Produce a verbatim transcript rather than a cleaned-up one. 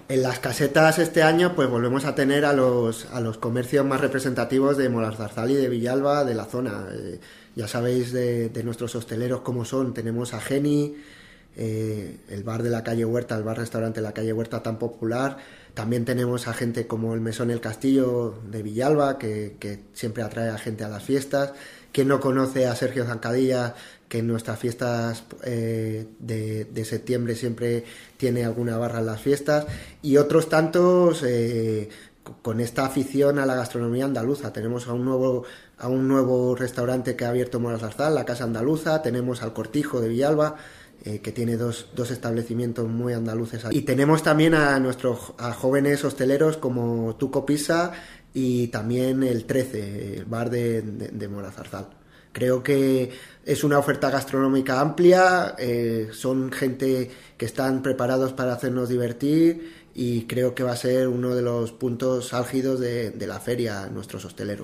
En las casetas este año pues volvemos a tener a los, a los comercios más representativos de Molazarzal y de Villalba, de la zona. Eh, ya sabéis de, de nuestros hosteleros cómo son. Tenemos a Geni, eh, el bar de la calle Huerta, el bar-restaurante de la calle Huerta tan popular. También tenemos a gente como el Mesón El Castillo de Villalba, que, que siempre atrae a gente a las fiestas. ¿Quién no conoce a Sergio Zancadilla, que en nuestras fiestas eh, de, de septiembre siempre tiene alguna barra en las fiestas? Y otros tantos eh, con esta afición a la gastronomía andaluza. Tenemos a un nuevo, a un nuevo restaurante que ha abierto en Molazarzal, la Casa Andaluza. Tenemos al Cortijo de Villalba, eh, que tiene dos, dos establecimientos muy andaluces. Y tenemos también a nuestros a jóvenes hosteleros como Tuco Pizza y también el trece, el bar de, de, de Molazarzal. Creo que es una oferta gastronómica amplia, eh, son gente que están preparados para hacernos divertir y creo que va a ser uno de los puntos álgidos de, de la feria nuestros hosteleros.